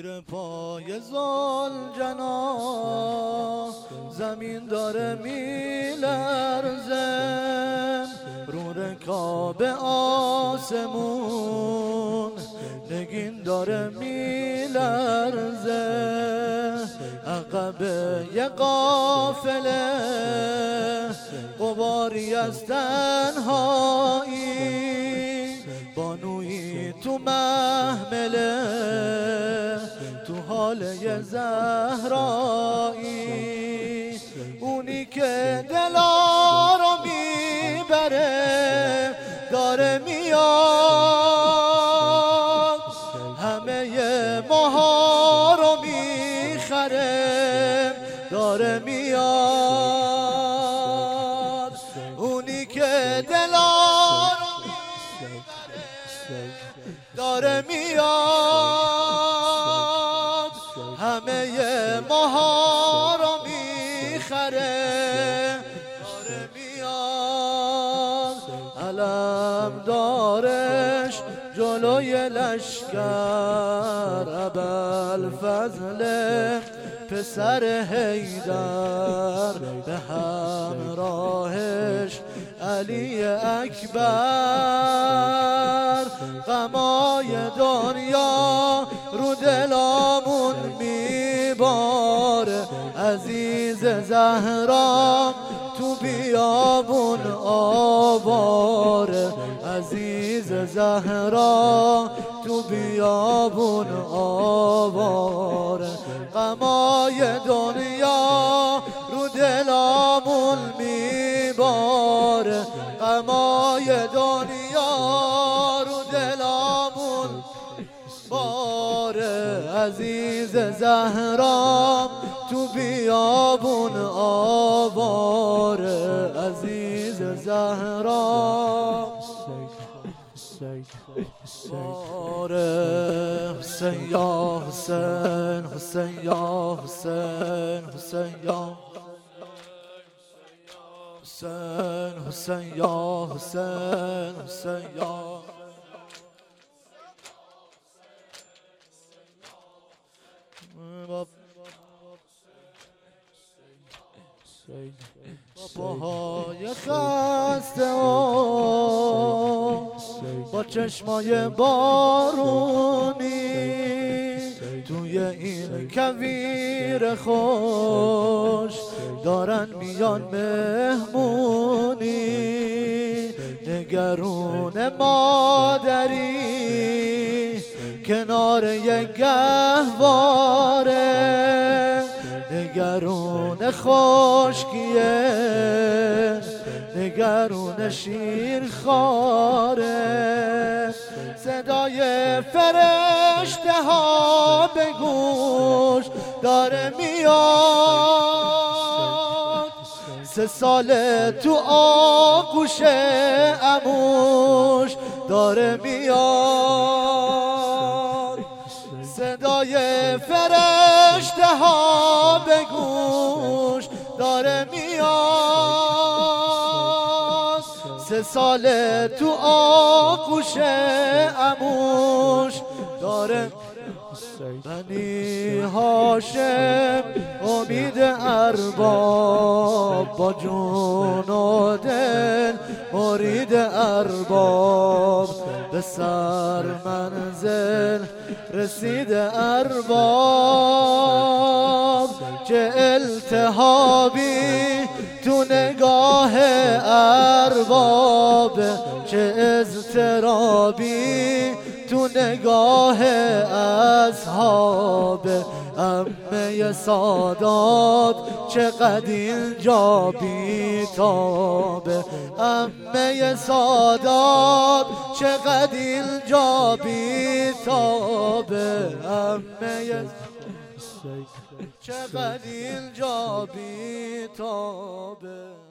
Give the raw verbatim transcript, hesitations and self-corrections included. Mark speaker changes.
Speaker 1: زیر پای ذوالجلال زمین داره میلرزه، رو رکاب آسمون نگین داره میلرزه، عقب یه قافله غباری از تنهایی، بانویی تو محمله تو حاله زهرایی، اونی که دلا رو میبره داره میاد، همه ماها رو میخره داره میاد، اونی که دلا رو میبره داره میاد، همه ماها رو میخره داره میاد، علم دارش جلوی لشکر ابوالفضل پسر حیدر، به همراهش علی اکبر، غمای دنیا رو دلامون میباره، عزیز زهرا تو بیابون آواره، عزیز زهرا تو بیابون آواره، غمای دنیا رو دلامون میباره، غمای دنیا رو دلامون باره، عزیز زهرا تو بیابون آواره، عزیز زهرا باره. حسین یا حسین، حسین یا حسین، حسین یا حسین، حسین یا حسین، حسین یا پاهای خسته و با چشمای بارونی توی این کویر خوش دارن میان مهمونی، نگرون مادری کنار یک گهواره، نگرون خشکیه نگرون شیرخواره، صدای فرشته ها به گوش داره میاد، سه ساله تو آغوش عموش داره میاد، صدای فرشته ها به گوش داره میاد، سه ساله تو آغوش عموش داره. بنی هاشم امید ارباب، با جون و دل مرید ارباب، به سر منزل رسید ارباب، چه التهابی تو نگاه ارباب، چه اضطرابی تو نگاه اصحاب، عمه سادات چقدر اینجا بیتابه، عمه سادات چقدر اینجا بیتابه، عمه چقدر اینجا بیتابه.